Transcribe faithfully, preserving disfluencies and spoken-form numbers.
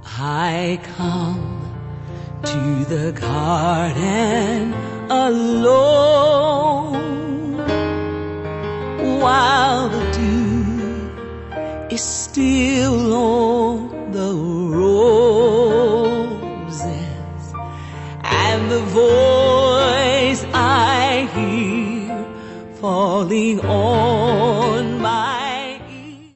I come to the garden alone, while the dew is still on the roses, and the voice I hear falling on